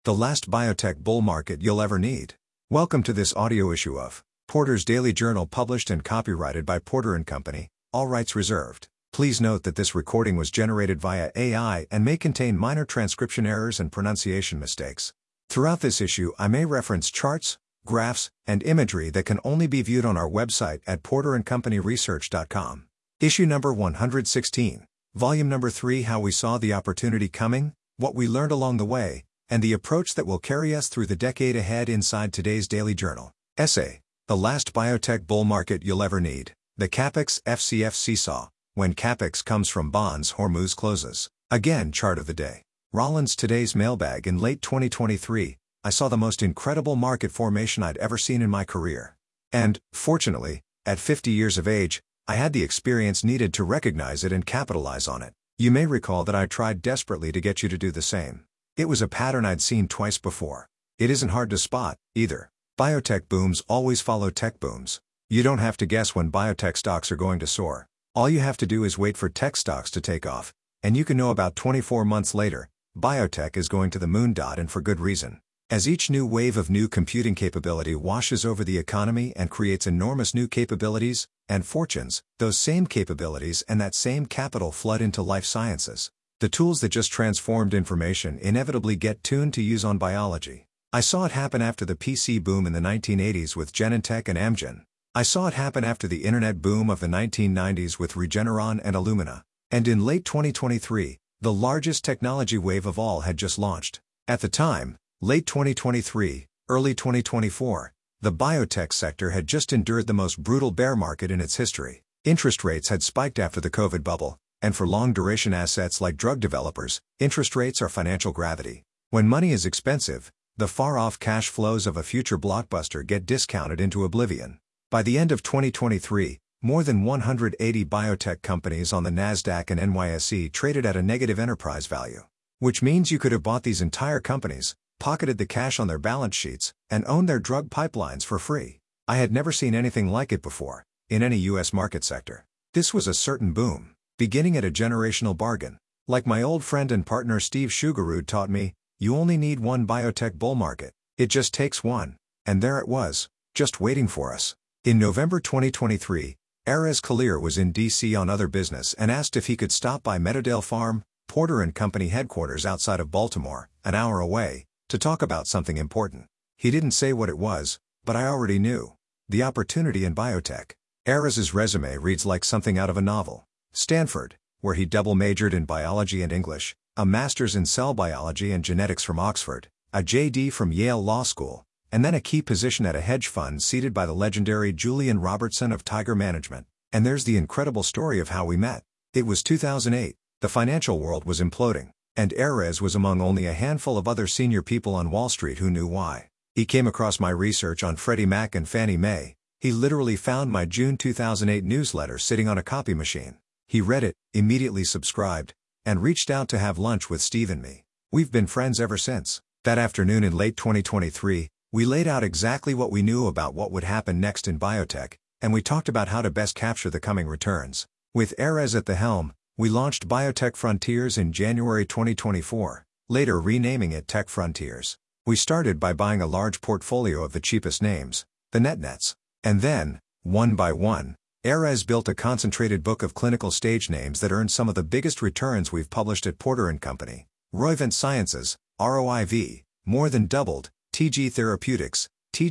The last biotech bull market you'll ever need. Welcome to this audio issue of Porter's Daily Journal, published and copyrighted by Porter & Company, all rights reserved. Please note that this recording was generated via AI and may contain minor transcription errors and pronunciation mistakes. Throughout this issue I may reference charts, graphs, and imagery that can only be viewed on our website at porterandcompanyresearch.com. Issue number 116, volume number 3: How we saw the opportunity coming, what we learned along the way, and the approach that will carry us through the decade ahead inside today's Daily Journal. Essay: The last biotech bull market you'll ever need. The CAPEX FCF seesaw. When CAPEX comes from bonds, Hormuz closes. Again, chart of the day. Rollins Today's Mailbag. In late 2023, I saw the most incredible market formation I'd ever seen in my career. And, fortunately, at 50 years of age, I had the experience needed to recognize it and capitalize on it. You may recall that I tried desperately to get you to do the same. It was a pattern I'd seen twice before. It isn't hard to spot, either. Biotech booms always follow tech booms. You don't have to guess when biotech stocks are going to soar. All you have to do is wait for tech stocks to take off, and you can know about 24 months later, biotech is going to the moon. And for good reason. As each new wave of new computing capability washes over the economy and creates enormous new capabilities and fortunes, those same capabilities and that same capital flood into life sciences. The tools that just transformed information inevitably get tuned to use on biology. I saw it happen after the PC boom in the 1980s with Genentech and Amgen. I saw it happen after the internet boom of the 1990s with Regeneron and Illumina. And in late 2023, the largest technology wave of all had just launched. At the time, late 2023, early 2024, the biotech sector had just endured the most brutal bear market in its history. Interest rates had spiked after the COVID bubble, and for long-duration assets like drug developers, interest rates are financial gravity. When money is expensive, the far-off cash flows of a future blockbuster get discounted into oblivion. By the end of 2023, more than 180 biotech companies on the NASDAQ and NYSE traded at a negative enterprise value. Which means you could have bought these entire companies, pocketed the cash on their balance sheets, and owned their drug pipelines for free. I had never seen anything like it before, in any U.S. market sector. This was a certain boom, beginning at a generational bargain. Like my old friend and partner Steve Shugarud taught me, you only need one biotech bull market. It just takes one. And there it was, just waiting for us. In November 2023, Erez Kalir was in D.C. on other business and asked if he could stop by Meadowdale Farm, Porter & Company headquarters outside of Baltimore, an hour away, to talk about something important. He didn't say what it was, but I already knew. The opportunity in biotech. Erez's resume reads like something out of a novel. Stanford, where he double majored in biology and English, a master's in cell biology and genetics from Oxford, a J.D. from Yale Law School, and then a key position at a hedge fund seeded by the legendary Julian Robertson of Tiger Management. And there's the incredible story of how we met. It was 2008, the financial world was imploding, and Erez was among only a handful of other senior people on Wall Street who knew why. He came across my research on Freddie Mac and Fannie Mae. He literally found my June 2008 newsletter sitting on a copy machine. He read it, immediately subscribed, and reached out to have lunch with Steve and me. We've been friends ever since. That afternoon in late 2023, we laid out exactly what we knew about what would happen next in biotech, and we talked about how to best capture the coming returns. With Erez at the helm, we launched Biotech Frontiers in January 2024, later renaming it Tech Frontiers. We started by buying a large portfolio of the cheapest names, the NetNets. And then, one by one, Erez built a concentrated book of clinical stage names that earned some of the biggest returns we've published at Porter & Company. Roivant Sciences, ROIV, more than doubled. TG Therapeutics,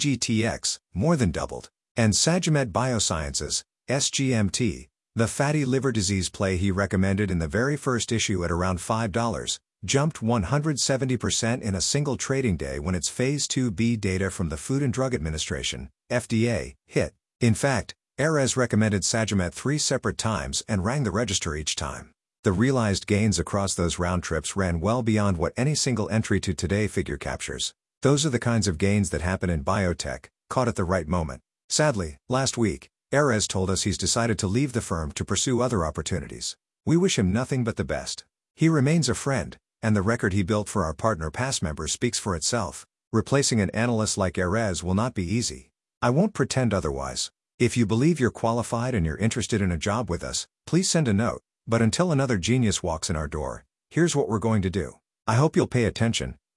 TGTX, more than doubled. And Sagimet Biosciences, SGMT, the fatty liver disease play he recommended in the very first issue at around $5, jumped 170% in a single trading day when its Phase 2b data from the Food and Drug Administration, FDA, hit. In fact, Erez recommended Sagimet 3 separate times and rang the register each time. The realized gains across those round trips ran well beyond what any single entry to Today figure captures. Those are the kinds of gains that happen in biotech, caught at the right moment. Sadly, last week, Erez told us he's decided to leave the firm to pursue other opportunities. We wish him nothing but the best. He remains a friend, and the record he built for our Partner Pass members speaks for itself. Replacing an analyst like Erez will not be easy. I won't pretend otherwise. If you believe you're qualified and you're interested in a job with us, please send a note. But until another genius walks in our door, here's what we're going to do. I hope you'll pay attention,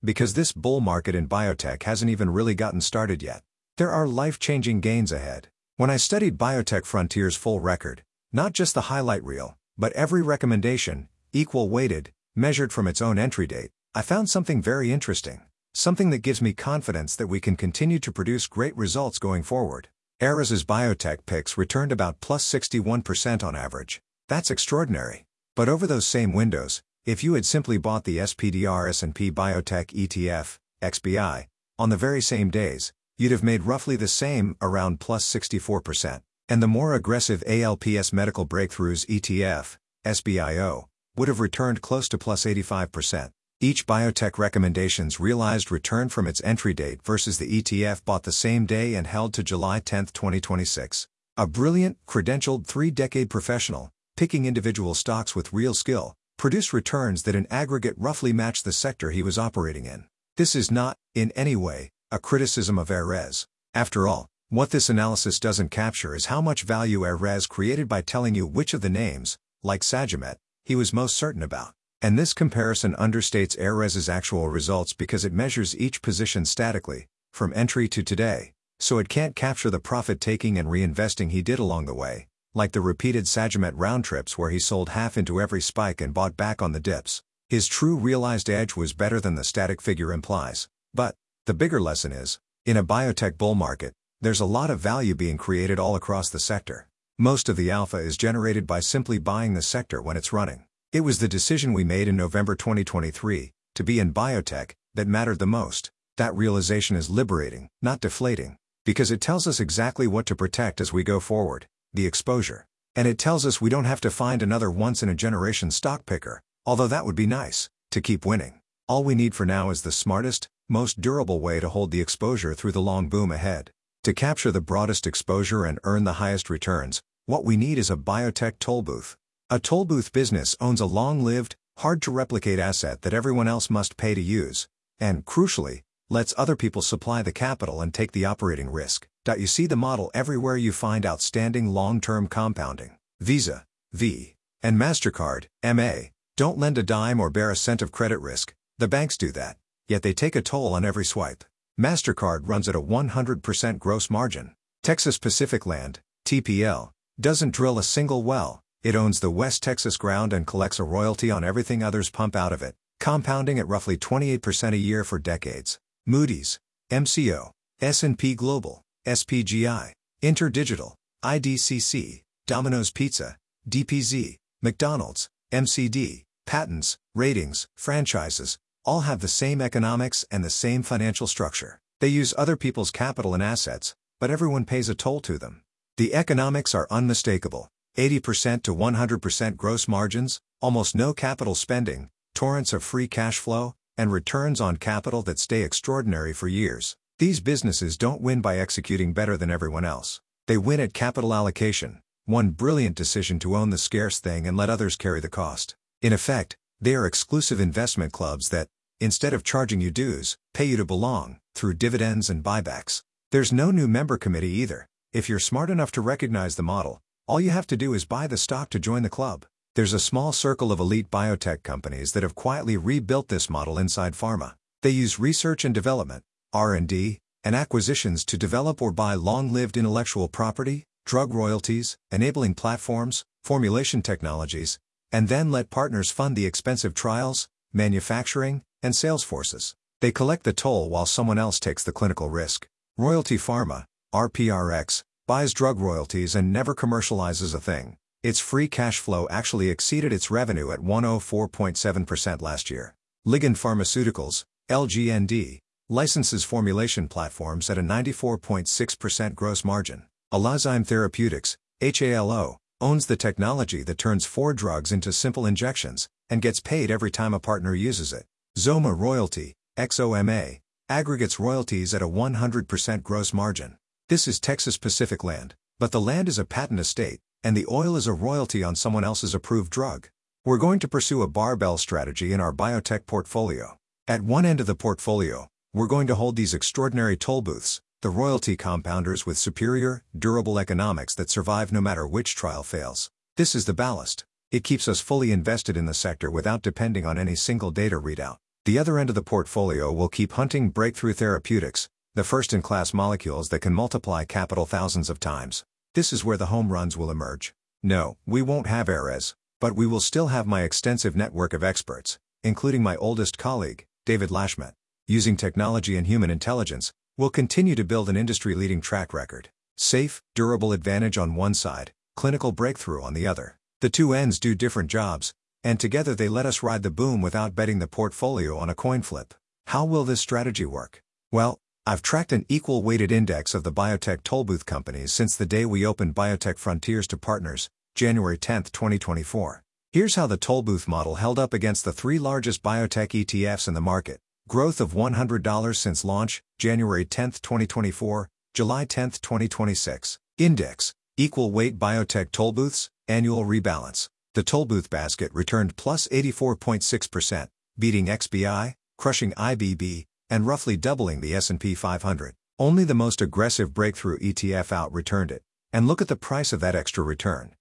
Because this bull market in biotech hasn't even really gotten started yet. There are life-changing gains ahead. When I studied Biotech Frontier's full record, not just the highlight reel, but every recommendation, equal weighted, measured from its own entry date, I found something very interesting. Something that gives me confidence that we can continue to produce great results going forward. Ares' biotech picks returned about plus 61% on average. That's extraordinary. But over those same windows, if you had simply bought the SPDR S&P Biotech ETF, XBI, on the very same days, you'd have made roughly the same, around plus 64%. And the more aggressive ALPS Medical Breakthroughs ETF, SBIO, would have returned close to plus 85%. Each biotech recommendation's realized return from its entry date versus the ETF bought the same day and held to July 10, 2026. A brilliant, credentialed 3-decade professional, picking individual stocks with real skill, produced returns that in aggregate roughly matched the sector he was operating in. This is not, in any way, a criticism of Ares. After all, what this analysis doesn't capture is how much value Ares created by telling you which of the names, like Sagimet, he was most certain about. And this comparison understates Ares's actual results because it measures each position statically, from entry to today, so it can't capture the profit-taking and reinvesting he did along the way, like the repeated Sagimet round trips where he sold half into every spike and bought back on the dips. His true realized edge was better than the static figure implies. But the bigger lesson is, in a biotech bull market, there's a lot of value being created all across the sector. Most of the alpha is generated by simply buying the sector when it's running. It was the decision we made in November 2023, to be in biotech, that mattered the most. That realization is liberating, not deflating, because it tells us exactly what to protect as we go forward, the exposure. And it tells us we don't have to find another once-in-a-generation stock picker, although that would be nice, to keep winning. All we need for now is the smartest, most durable way to hold the exposure through the long boom ahead. To capture the broadest exposure and earn the highest returns, what we need is a biotech toll booth. A toll booth business owns a long-lived, hard-to-replicate asset that everyone else must pay to use, and, crucially, lets other people supply the capital and take the operating risk. You see the model everywhere you find outstanding long-term compounding. Visa, V, and MasterCard, MA, don't lend a dime or bear a cent of credit risk. The banks do that, yet they take a toll on every swipe. MasterCard runs at a 100% gross margin. Texas Pacific Land, TPL, doesn't drill a single well. It owns the West Texas ground and collects a royalty on everything others pump out of it, compounding at roughly 28% a year for decades. Moody's, MCO, S&P Global, SPGI, InterDigital, IDCC, Domino's Pizza, DPZ, McDonald's, MCD, patents, ratings, franchises, all have the same economics and the same financial structure. They use other people's capital and assets, but everyone pays a toll to them. The economics are unmistakable. 80% to 100% gross margins, almost no capital spending, torrents of free cash flow, and returns on capital that stay extraordinary for years. These businesses don't win by executing better than everyone else. They win at capital allocation, one brilliant decision to own the scarce thing and let others carry the cost. In effect, they are exclusive investment clubs that, instead of charging you dues, pay you to belong, through dividends and buybacks. There's no new member committee either. If you're smart enough to recognize the model, all you have to do is buy the stock to join the club. There's a small circle of elite biotech companies that have quietly rebuilt this model inside pharma. They use research and development, R&D, and acquisitions to develop or buy long-lived intellectual property, drug royalties, enabling platforms, formulation technologies, and then let partners fund the expensive trials, manufacturing, and sales forces. They collect the toll while someone else takes the clinical risk. Royalty Pharma, RPRX, buys drug royalties and never commercializes a thing. Its free cash flow actually exceeded its revenue at 104.7% last year. Ligand Pharmaceuticals, LGND, licenses formulation platforms at a 94.6% gross margin. Halozyme Therapeutics, HALO, owns the technology that turns 4 drugs into simple injections, and gets paid every time a partner uses it. Xoma Royalty, XOMA, aggregates royalties at a 100% gross margin. This is Texas Pacific Land, but the land is a patent estate, and the oil is a royalty on someone else's approved drug. We're going to pursue a barbell strategy in our biotech portfolio. At one end of the portfolio, we're going to hold these extraordinary toll booths, the royalty compounders with superior, durable economics that survive no matter which trial fails. This is the ballast. It keeps us fully invested in the sector without depending on any single data readout. The other end of the portfolio will keep hunting breakthrough therapeutics, the first-in-class molecules that can multiply capital thousands of times. This is where the home runs will emerge. No, we won't have Ares, but we will still have my extensive network of experts, including my oldest colleague, David Lashmet. Using technology and human intelligence, we'll continue to build an industry-leading track record. Safe, durable advantage on one side, clinical breakthrough on the other. The two ends do different jobs, and together they let us ride the boom without betting the portfolio on a coin flip. How will this strategy work? Well, I've tracked an equal-weighted index of the biotech tollbooth companies since the day we opened Biotech Frontiers to partners, January 10, 2024. Here's how the tollbooth model held up against the three largest biotech ETFs in the market. Growth of $100 since launch, January 10, 2024, July 10, 2026. Index, equal weight biotech tollbooths, annual rebalance. The tollbooth basket returned plus 84.6%, beating XBI, crushing IBB, and roughly doubling the S&P 500. Only the most aggressive breakthrough ETF out-returned it. And look at the price of that extra return.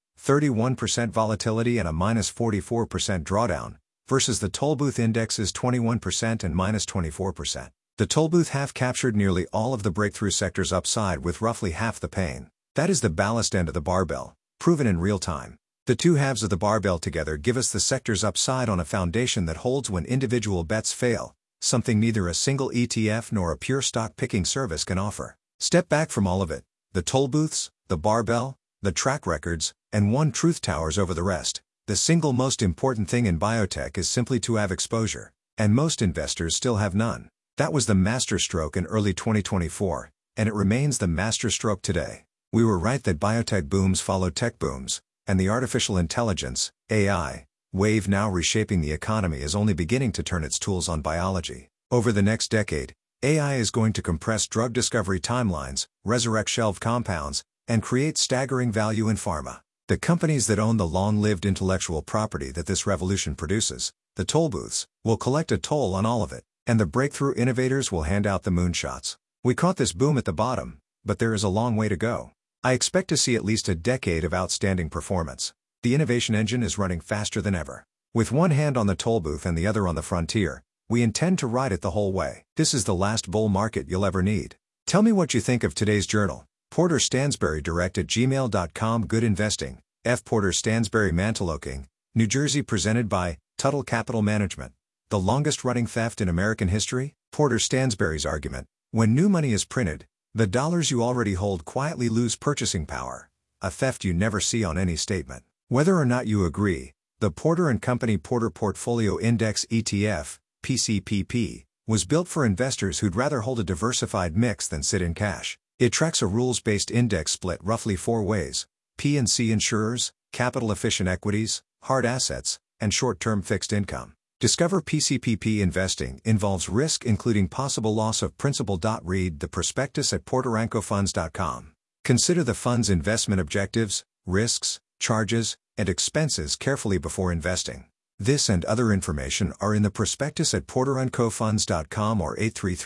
31% volatility and a minus 44% drawdown, versus the tollbooth index's 21% and minus 24%. The tollbooth have captured nearly all of the breakthrough sector's upside with roughly half the pain. That is the ballast end of the barbell, proven in real time. The two halves of the barbell together give us the sector's upside on a foundation that holds when individual bets fail, something neither a single ETF nor a pure stock-picking service can offer. Step back from all of it, the tollbooths, the barbell, the track records, and one truth towers over the rest. The single most important thing in biotech is simply to have exposure, and most investors still have none. That was the masterstroke in early 2024, and it remains the masterstroke today. We were right that biotech booms follow tech booms, and the artificial intelligence, AI, wave now reshaping the economy is only beginning to turn its tools on biology. Over the next decade, AI is going to compress drug discovery timelines, resurrect shelved compounds, and create staggering value in pharma. The companies that own the long-lived intellectual property that this revolution produces, the tollbooths, will collect a toll on all of it, and the breakthrough innovators will hand out the moonshots. We caught this boom at the bottom, but there is a long way to go. I expect to see at least a decade of outstanding performance. The innovation engine is running faster than ever. With one hand on the tollbooth and the other on the frontier, we intend to ride it the whole way. This is the last bull market you'll ever need. Tell me what you think of today's journal. Porter Stansberry direct@gmail.com. Good investing. F. Porter Stansberry Mantoloking, New Jersey. Presented by Tuttle Capital Management. The longest running theft in American history? Porter Stansberry's argument. When new money is printed, the dollars you already hold quietly lose purchasing power. A theft you never see on any statement. Whether or not you agree, the Porter & Company Porter Portfolio Index ETF, PCPP, was built for investors who'd rather hold a diversified mix than sit in cash. It tracks a rules-based index split roughly four ways: P&C insurers, capital-efficient equities, hard assets, and short-term fixed income. Discover PCPP investing involves risk including possible loss of principal. Read the prospectus at porterancofunds.com. Consider the fund's investment objectives, risks, charges, and expenses carefully before investing. This and other information are in the prospectus at porterancofunds.com or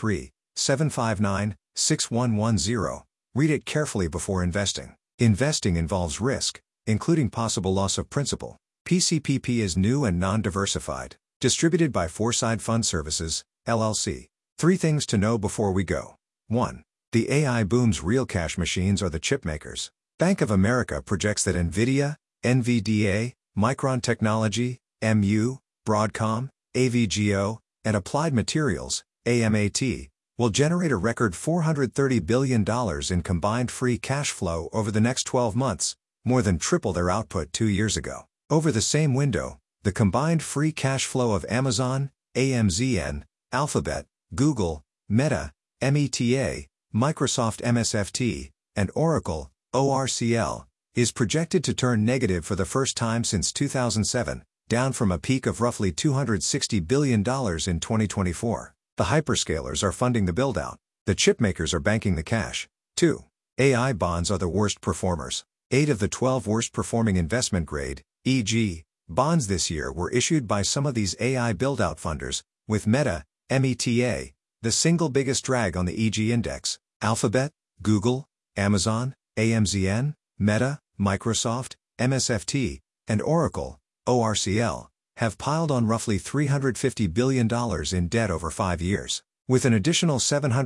833-759-6110. Read it carefully before investing. Investing involves risk, including possible loss of principal. PCPP is new and non-diversified. Distributed by Foreside Fund Services, LLC. 3 things to know before we go. 1. The AI boom's real cash machines are the chipmakers. Bank of America projects that NVIDIA, NVDA, Micron Technology, MU, Broadcom, AVGO, and Applied Materials, AMAT, will generate a record $430 billion in combined free cash flow over the next 12 months, more than triple their output 2 years ago. Over the same window, the combined free cash flow of Amazon, AMZN, Alphabet, Google, Meta, META, Microsoft MSFT, and Oracle, ORCL, is projected to turn negative for the first time since 2007, down from a peak of roughly $260 billion in 2024. The hyperscalers are funding the build-out. The chipmakers are banking the cash. 2. AI bonds are the worst performers. 8 of the 12 worst performing investment grade, e.g., bonds this year were issued by some of these AI build-out funders, with Meta, META, the single biggest drag on the EG index. Alphabet, Google, Amazon, AMZN, Meta, Microsoft, MSFT, and Oracle, ORCL, have piled on roughly $350 billion in debt over 5 years. With an additional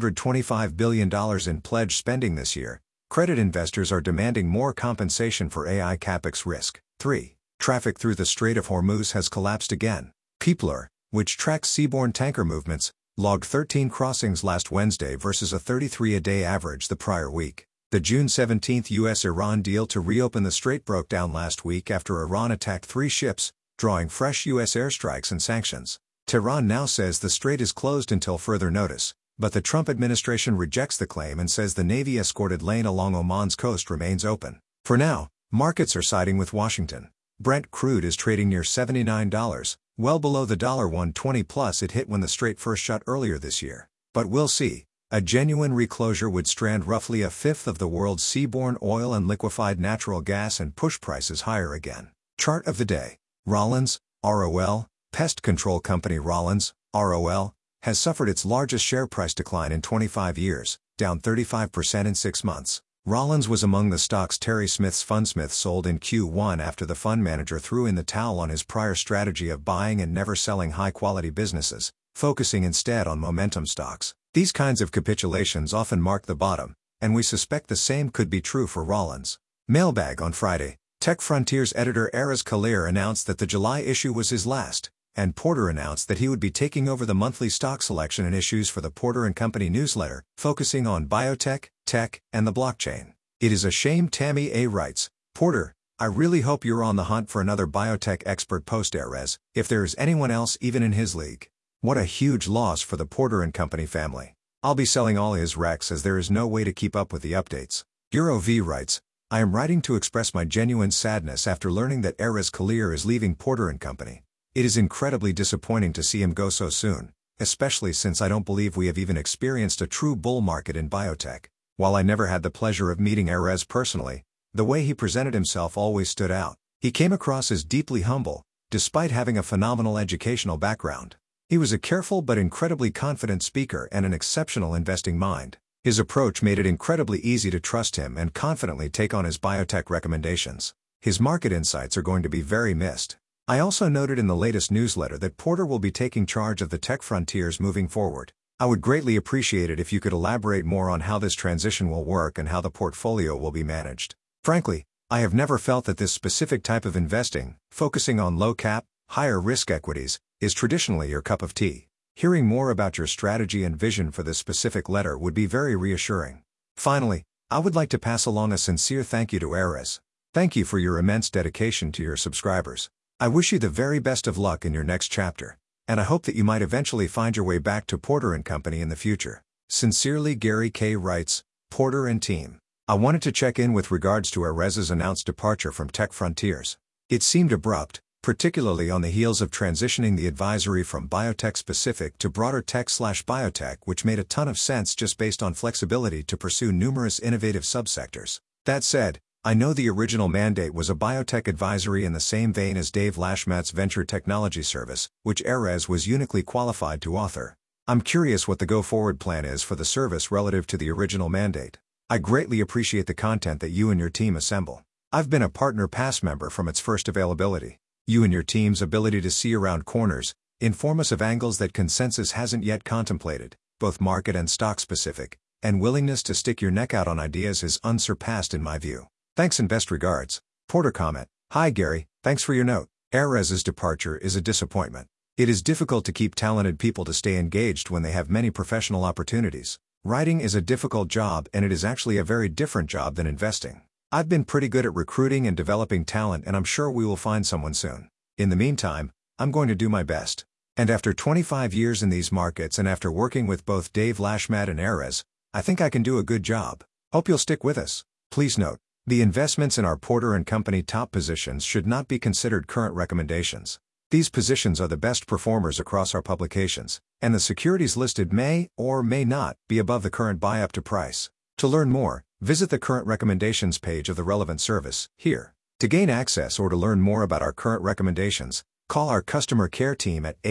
$725 billion in pledged spending this year, credit investors are demanding more compensation for AI capex risk. 3. Traffic through the Strait of Hormuz has collapsed again. Kepler, which tracks seaborne tanker movements, logged 13 crossings last Wednesday versus a 33-a-day average the prior week. The June 17 U.S.-Iran deal to reopen the strait broke down last week after Iran attacked 3 ships, drawing fresh U.S. airstrikes and sanctions. Tehran now says the strait is closed until further notice, but the Trump administration rejects the claim and says the Navy-escorted lane along Oman's coast remains open. For now, markets are siding with Washington. Brent crude is trading near $79, well below the $120 plus it hit when the strait first shut earlier this year. But we'll see. A genuine reclosure would strand roughly a fifth of the world's seaborne oil and liquefied natural gas and push prices higher again. Chart of the day. Rollins, ROL, pest control company Rollins, ROL, has suffered its largest share price decline in 25 years, down 35% in 6 months. Rollins was among the stocks Terry Smith's Fundsmith sold in Q1 after the fund manager threw in the towel on his prior strategy of buying and never selling high-quality businesses, focusing instead on momentum stocks. These kinds of capitulations often mark the bottom, and we suspect the same could be true for Rollins. Mailbag on Friday. Tech Frontiers editor Aras Kalir announced that the July issue was his last, and Porter announced that he would be taking over the monthly stock selection and issues for the Porter & Company newsletter, focusing on biotech, tech, and the blockchain. It is a shame, Tammy A. writes. Porter, I really hope you're on the hunt for another biotech expert post-Ares, if there is anyone else even in his league. What a huge loss for the Porter & Company family. I'll be selling all his recs as there is no way to keep up with the updates. EuroV writes, I am writing to express my genuine sadness after learning that Aras Kalir is leaving Porter & Company. It is incredibly disappointing to see him go so soon, especially since I don't believe we have even experienced a true bull market in biotech. While I never had the pleasure of meeting Aras personally, the way he presented himself always stood out. He came across as deeply humble, despite having a phenomenal educational background. He was a careful but incredibly confident speaker and an exceptional investing mind. His approach made it incredibly easy to trust him and confidently take on his biotech recommendations. His market insights are going to be very missed. I also noted in the latest newsletter that Porter will be taking charge of the Tech Frontiers moving forward. I would greatly appreciate it if you could elaborate more on how this transition will work and how the portfolio will be managed. Frankly, I have never felt that this specific type of investing, focusing on low-cap, higher-risk equities, is traditionally your cup of tea. Hearing more about your strategy and vision for this specific letter would be very reassuring. Finally, I would like to pass along a sincere thank you to Aras. Thank you for your immense dedication to your subscribers. I wish you the very best of luck in your next chapter, and I hope that you might eventually find your way back to Porter & Company in the future. Sincerely, Gary K. writes, Porter and team. I wanted to check in with regards to Aras's announced departure from Tech Frontiers. It seemed abrupt, particularly on the heels of transitioning the advisory from biotech-specific to broader tech/biotech, which made a ton of sense just based on flexibility to pursue numerous innovative subsectors. That said, I know the original mandate was a biotech advisory in the same vein as Dave Lashmat's venture technology service, which Aras was uniquely qualified to author. I'm curious what the go-forward plan is for the service relative to the original mandate. I greatly appreciate the content that you and your team assemble. I've been a Partner Pass member from its first availability. You and your team's ability to see around corners, inform us of angles that consensus hasn't yet contemplated, both market and stock-specific, and willingness to stick your neck out on ideas is unsurpassed in my view. Thanks and best regards. Porter comment. Hi Gary, thanks for your note. Aras's departure is a disappointment. It is difficult to keep talented people to stay engaged when they have many professional opportunities. Writing is a difficult job and it is actually a very different job than investing. I've been pretty good at recruiting and developing talent and I'm sure we will find someone soon. In the meantime, I'm going to do my best. And after 25 years in these markets and after working with both Dave Lashmat and Aras, I think I can do a good job. Hope you'll stick with us. Please note, the investments in our Porter & Company top positions should not be considered current recommendations. These positions are the best performers across our publications, and the securities listed may or may not be above the current buy-up to price. To learn more, visit the current recommendations page of the relevant service, here. To gain access or to learn more about our current recommendations, call our customer care team at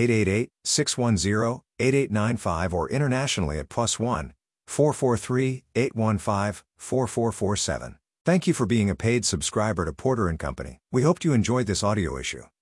888-610-8895 or internationally at +1 443-815 4447. Thank you for being a paid subscriber to Porter & Company. We hope you enjoyed this audio issue.